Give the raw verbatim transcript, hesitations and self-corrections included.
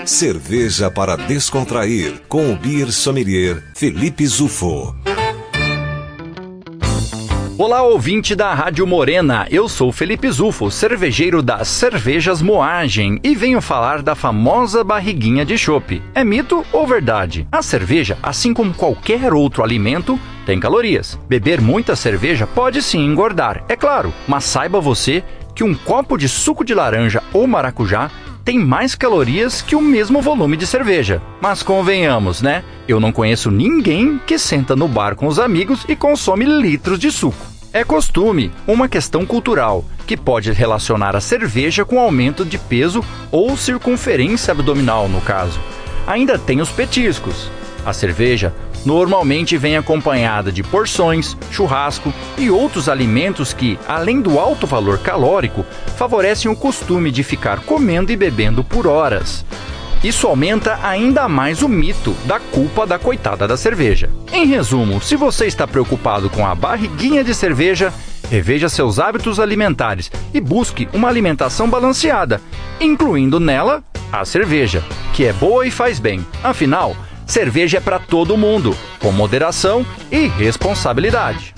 Cerveja para descontrair, com o Beer Sommelier Felipe Zufo. Olá, ouvinte da Rádio Morena, eu sou Felipe Zufo, cervejeiro das Cervejas Moagem, e venho falar da famosa barriguinha de chopp. É mito ou verdade? A cerveja, assim como qualquer outro alimento, tem calorias. Beber muita cerveja pode sim engordar, é claro, mas saiba você que um copo de suco de laranja ou maracujá tem mais calorias que o mesmo volume de cerveja. Mas convenhamos, né? Eu não conheço ninguém que senta no bar com os amigos e consome litros de suco. É costume, uma questão cultural, que pode relacionar a cerveja com aumento de peso ou circunferência abdominal, no caso. Ainda tem os petiscos. A cerveja normalmente vem acompanhada de porções, churrasco e outros alimentos que, além do alto valor calórico, favorecem o costume de ficar comendo e bebendo por horas. Isso aumenta ainda mais o mito da culpa da coitada da cerveja. Em resumo, se você está preocupado com a barriguinha de cerveja, reveja seus hábitos alimentares e busque uma alimentação balanceada, incluindo nela a cerveja, que é boa e faz bem. Afinal, cerveja é para todo mundo, com moderação e responsabilidade.